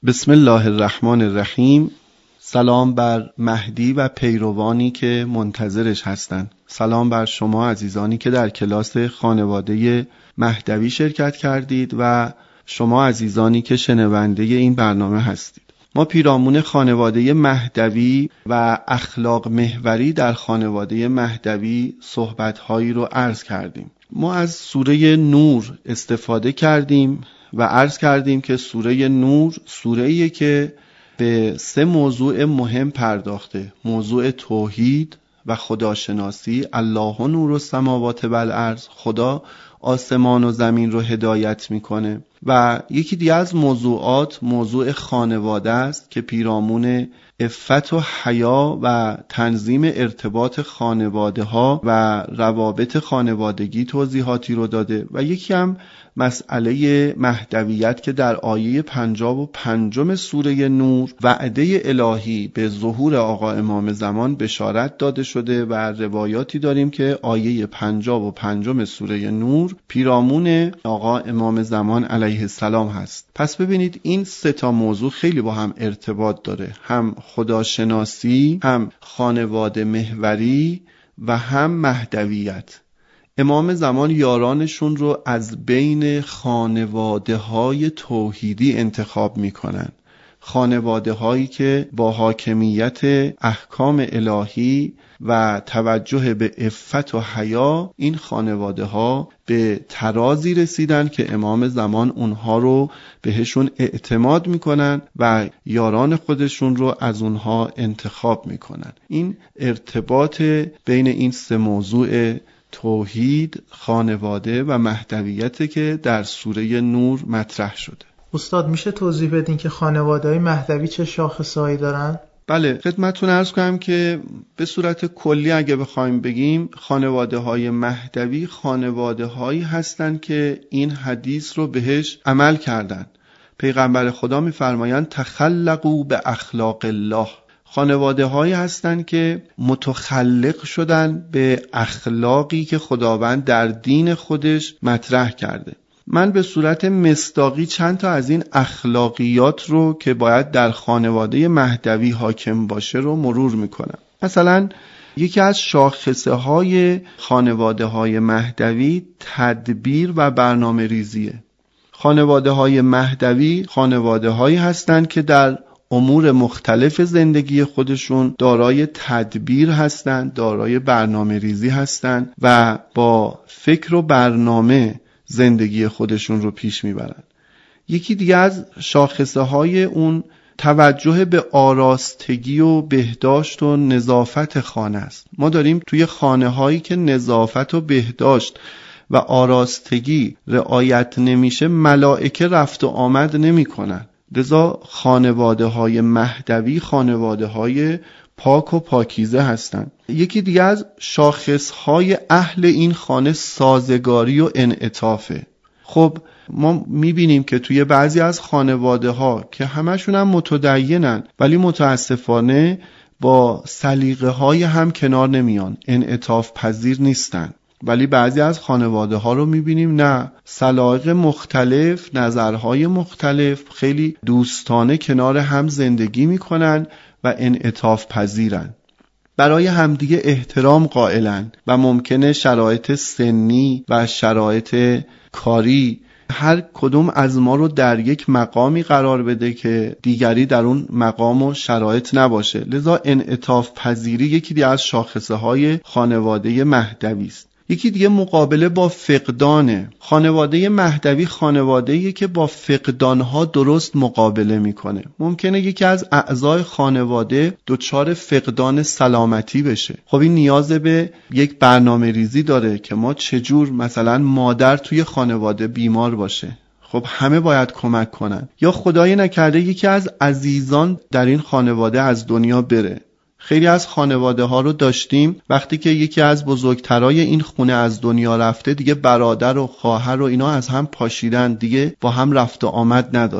بسم الله الرحمن الرحیم. سلام بر مهدی و پیروانی که منتظرش هستند. سلام بر شما عزیزانی که در کلاس خانواده مهدوی شرکت کردید و شما عزیزانی که شنونده این برنامه هستید. ما پیرامون خانواده مهدوی و اخلاق محوری در خانواده مهدوی صحبت‌هایی رو عرض کردیم. ما از سوره نور استفاده کردیم و عرض کردیم که سوره نور سوره‌ایه که به 3 موضوع مهم پرداخته: موضوع توحید و خداشناسی، الله نور السماوات و الارض، خدا آسمان و زمین رو هدایت میکنه، و یکی دیگه از موضوعات موضوع خانواده است که پیرامون عفت و حیا و تنظیم ارتباط خانواده ها و روابط خانوادگی توضیحاتی رو داده، و یکی هم مسئله مهدویت که در آیه 55 سوره نور وعده الهی به ظهور آقا امام زمان بشارت داده شده و روایاتی داریم که آیه 55 سوره نور پیرامون آقا امام زمان علیه السلام هست. پس ببینید این 3 موضوع خیلی با هم ارتباط داره، هم خداشناسی، هم خانواده محوری و هم مهدویت. امام زمان یارانشون رو از بین خانواده های توحیدی انتخاب میکنن، خانواده هایی که با حاکمیت احکام الهی و توجه به عفت و حیا این خانواده ها به ترازی رسیدن که امام زمان اونها رو بهشون اعتماد میکنن و یاران خودشون رو از اونها انتخاب میکنن. این ارتباط بین این 3 موضوع توحید، خانواده و مهدویت که در سوره نور مطرح شده. استاد میشه توضیح بدین که خانواده‌های مهدوی چه شاخصهایی دارن؟ بله، خدمتتون عرض کنم که به صورت کلی اگه بخوایم بگیم خانواده‌های مهدوی خانواده‌هایی هستند که این حدیث رو بهش عمل کردن. پیغمبر خدا می‌فرمایند تخلقوا به اخلاق الله. خانواده هایی هستند که متخلق شدن به اخلاقی که خداوند در دین خودش مطرح کرده. من به صورت مصداقی چند تا از این اخلاقیات رو که باید در خانواده مهدوی حاکم باشه رو مرور میکنم. مثلا یکی از شاخصه های خانواده های مهدوی تدبیر و برنامه ریزیه. خانواده های مهدوی خانواده هایی هستند که در امور مختلف زندگی خودشون دارای تدبیر هستند، دارای برنامه ریزی هستند و با فکر و برنامه زندگی خودشون رو پیش میبرن. یکی دیگه از شاخصه های اون توجه به آراستگی و بهداشت و نظافت خانه است. ما داریم توی خانه هایی که نظافت و بهداشت و آراستگی رعایت نمیشه ملائکه رفت و آمد نمی کنن. لذا خانواده های مهدوی خانواده های پاک و پاکیزه هستند. یکی دیگه از شاخص های اهل این خانه سازگاری و انعطافه. خب ما میبینیم که توی بعضی از خانواده ها که همشون هم متدینن ولی متاسفانه با سلیقه های هم کنار نمیان، انعطاف پذیر نیستن. ولی بعضی از خانواده ها رو میبینیم نه، سلیقه مختلف، نظرهای مختلف، خیلی دوستانه کنار هم زندگی میکنن و انعطاف پذیرن، برای همدیگه احترام قائلن و ممکنه شرایط سنی و شرایط کاری هر کدوم از ما رو در یک مقامی قرار بده که دیگری در اون مقام و شرایط نباشه. لذا انعطاف پذیری یکی دیگه از شاخصه های خانواده مهدوی است. یکی دیگه مقابله با فقدانه. خانواده مهدوی خانواده‌ایه که با فقدانها درست مقابله میکنه. ممکنه یکی از اعضای خانواده دچار فقدان سلامتی بشه. خب این نیاز به یک برنامه ریزی داره که ما چجور، مثلا مادر توی خانواده بیمار باشه، خب همه باید کمک کنن. یا خدای نکرده یکی از عزیزان در این خانواده از دنیا بره. خیلی از خانواده ها رو داشتیم وقتی که یکی از بزرگترای این خونه از دنیا رفته دیگه برادر و خواهر و اینا از هم پاشیدن، دیگه با هم رفت و آمد ندارن.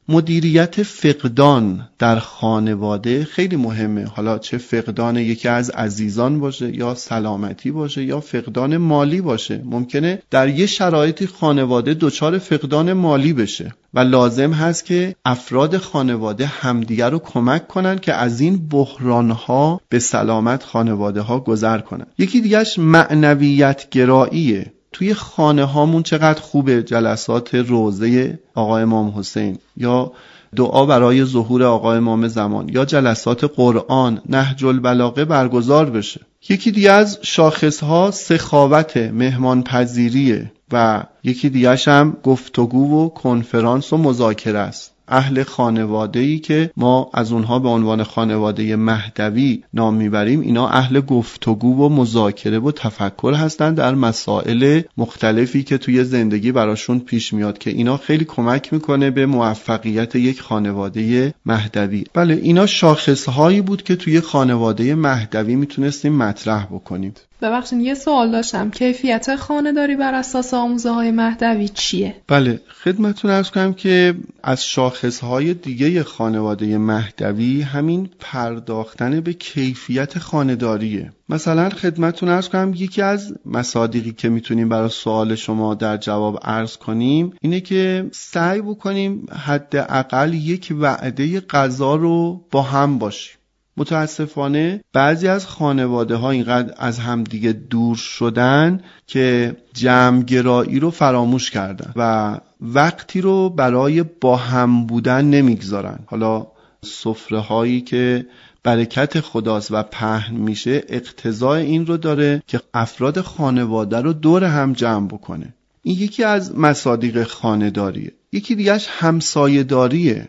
مدیریت فقدان در خانواده خیلی مهمه. حالا چه فقدان یکی از عزیزان باشه یا سلامتی باشه یا فقدان مالی باشه. ممکنه در یه شرایطی خانواده دچار فقدان مالی بشه و لازم هست که افراد خانواده همدیگر رو کمک کنن که از این بحرانها به سلامت خانواده ها گذر کنن. یکی دیگهش معنویت گراییه. توی خانه هامون چقدر خوبه جلسات روضه آقا امام حسین یا دعا برای ظهور آقا امام زمان یا جلسات قرآن، نهج البلاغه برگزار بشه. یکی دیگه از شاخصها سخاوت، مهمان پذیریه و یکی دیگه‌ش هم گفتگو و کنفرانس و مذاکره است. اهل خانواده‌ای که ما از اونها به عنوان خانواده مهدوی نام میبریم، اینا اهل گفتگو و مذاکره و تفکر هستند در مسائل مختلفی که توی زندگی براشون پیش میاد که اینا خیلی کمک میکنه به موفقیت یک خانواده مهدوی. بله، اینا شاخصهایی بود که توی خانواده مهدوی میتونستیم مطرح بکنیم. ببخشید یه سوال داشتم، کیفیت خانه‌داری بر اساس آموزه‌های مهدوی چیه؟ بله، خدمتتون عرض کنم که از شاخصهای دیگه خانواده مهدوی همین پرداختن به کیفیت خانه‌داریه. مثلا خدمتتون عرض کنم یکی از مصادیقی که میتونیم برای سوال شما در جواب عرض کنیم اینه که سعی بکنیم حداقل یک وعده غذا رو با هم باشیم. متاسفانه بعضی از خانواده ها اینقدر از همدیگه دور شدن که جمع‌گرایی رو فراموش کردن و وقتی رو برای با هم بودن نمیگذارن. حالا سفره هایی که برکت خداست و پهن میشه اقتضای این رو داره که افراد خانواده رو دور هم جمع بکنه. این یکی از مصادیق خانه‌داریه. یکی دیگهش همسایه‌داریه.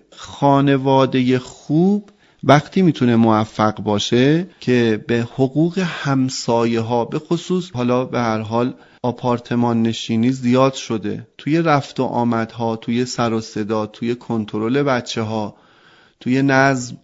خانواده خوب وقتی میتونه موفق باشه که به حقوق همسایه ها، به خصوص حالا به هر حال آپارتمان نشینی زیاد شده، توی رفت و آمدها، توی سر و صدا، توی کنترل بچه ها، توی نظم،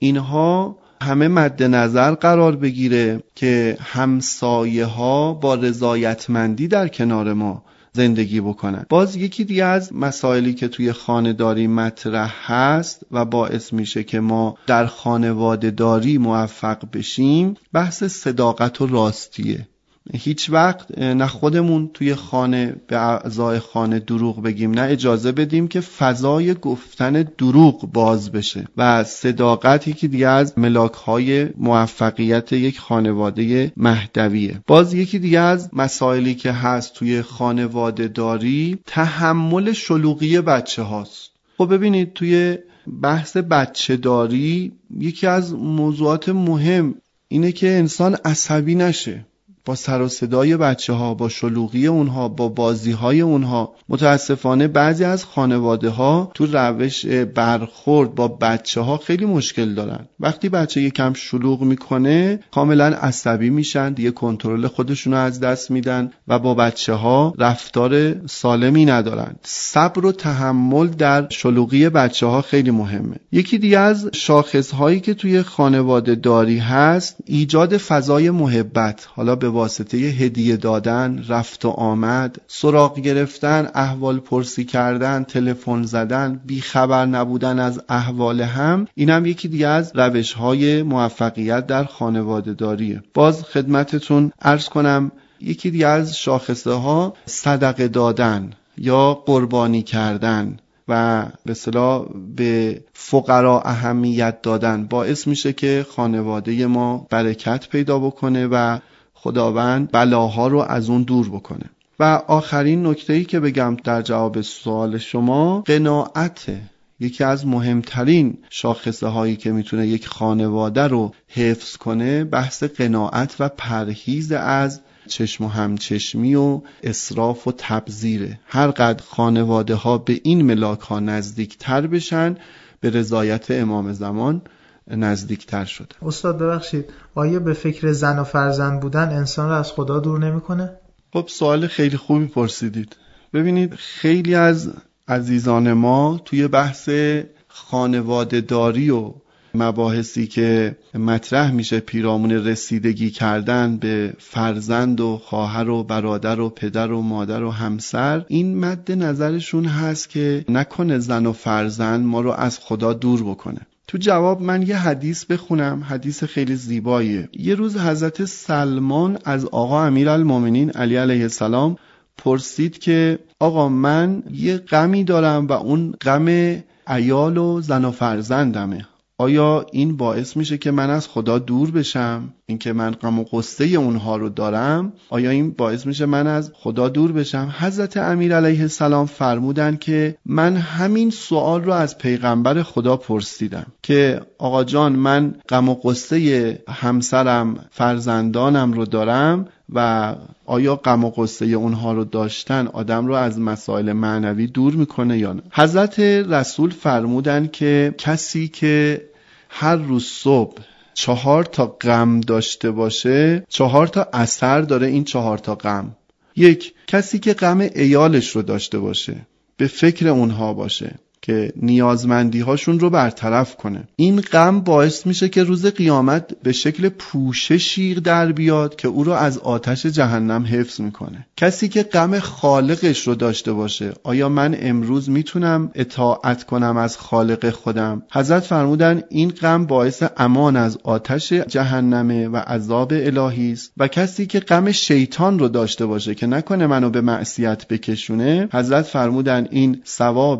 اینها همه مد نظر قرار بگیره که همسایه ها با رضایتمندی در کنار ما زندگی بکنن. باز یکی دیگه از مسائلی که توی خانه‌داری مطرح هست و باعث میشه که ما در خانواده داری موفق بشیم، بحث صداقت و راستیه. هیچ وقت نه خودمون توی خانه به اعضای خانه دروغ بگیم، نه اجازه بدیم که فضای گفتن دروغ باز بشه. و صداقت یکی دیگه از ملاک‌های موفقیت یک خانواده مهدویه. باز یکی دیگه از مسائلی که هست توی خانواده داری تحمل شلوغی بچه هاست. خب ببینید توی بحث بچه داری یکی از موضوعات مهم اینه که انسان عصبی نشه با سر و صدای بچه ها، با شلوغی اونها، با بازی های اونها. متاسفانه بعضی از خانواده ها تو روش برخورد با بچه ها خیلی مشکل دارن. وقتی بچه یکم شلوغ میکنه کاملا عصبی میشن، دیگه کنترل خودشون رو از دست میدن و با بچه ها رفتار سالمی ندارن. صبر و تحمل در شلوغی بچه ها خیلی مهمه. یکی دیگه از شاخص هایی که توی خانواده داری هست ایجاد فضای محبت، حالا به واسطه هدیه دادن، رفت و آمد، سراغ گرفتن، احوال پرسی کردن، تلفن زدن، بی خبر نبودن از احوال هم. اینم یکی دیگه از روش‌های موفقیت در خانواده داریه. باز خدمتتون عرض کنم یکی دیگه از شاخصه ها صدقه دادن یا قربانی کردن و به اصطلاح به فقرا اهمیت دادن باعث میشه که خانواده ما برکت پیدا بکنه و خداوند بلاها رو از اون دور بکنه. و آخرین نکته‌ای که بگم در جواب سوال شما، قناعته. یکی از مهمترین شاخصه هایی که میتونه یک خانواده رو حفظ کنه بحث قناعت و پرهیز از چشم و همچشمی و اسراف و تبذیره. هر قدر خانواده ها به این ملاک ها نزدیک تر بشن به رضایت امام زمان نزدیکتر شده. استاد ببخشید، آیا به فکر زن و فرزند بودن انسان رو از خدا دور نمی‌کنه؟ خب سوال خیلی خوبی پرسیدید. ببینید خیلی از عزیزان ما توی بحث خانواده داری و مباحثی که مطرح میشه پیرامون رسیدگی کردن به فرزند و خواهر و برادر و پدر و مادر و همسر، این مد نظرشون هست که نکنه زن و فرزند ما رو از خدا دور بکنه. تو جواب من یه حدیث بخونم، حدیث خیلی زیباییه. یه روز حضرت سلمان از آقا امیرالمومنین علی علیه السلام پرسید که آقا من یه غمی دارم و اون غم عیال و زن و فرزندمه، آیا این باعث میشه که من از خدا دور بشم؟ این که من غم و غصه اونها رو دارم، آیا این باعث میشه من از خدا دور بشم؟ حضرت امیر علیه السلام فرمودن که من همین سوال رو از پیغمبر خدا پرسیدم که آقا جان، من غم و غصه همسرم، فرزندانم رو دارم و آیا غم و غصه اونها رو داشتن آدم رو از مسائل معنوی دور میکنه یا نه؟ حضرت رسول فرمودن که کسی که هر روز صبح 4 غم داشته باشه، 4 اثر داره این 4 غم. 1، کسی که غم عیالش رو داشته باشه، به فکر اونها باشه که نیازمندی هاشون رو برطرف کنه، این غم باعث میشه که روز قیامت به شکل پوششی در بیاد که او رو از آتش جهنم حفظ میکنه. کسی که غم خالقش رو داشته باشه، آیا من امروز میتونم اطاعت کنم از خالق خودم؟ حضرت فرمودن این غم باعث امان از آتش جهنمه و عذاب الهی است. و کسی که غم شیطان رو داشته باشه که نکنه منو به معصیت بکشونه، حضرت فرمودن این ثواب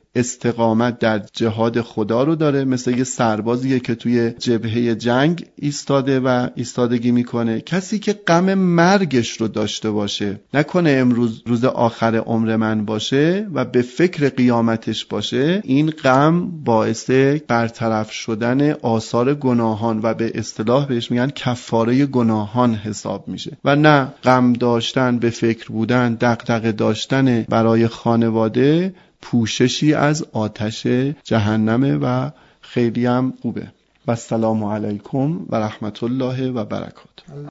استقامت در جهاد خدا رو داره، مثل یه سربازیه که توی جبهه جنگ ایستاده و ایستادگی میکنه. کسی که غم مرگش رو داشته باشه، نکنه امروز روز آخر عمر من باشه و به فکر قیامتش باشه، این غم باعث برطرف شدن آثار گناهان و به اصطلاح بهش میگن کفاره گناهان حساب میشه. و نه، غم داشتن، به فکر بودن، دغدغه داشتن برای خانواده پوششی از آتش جهنمه و خیلی هم خوبه. و السلام علیکم و رحمت الله و برکاته.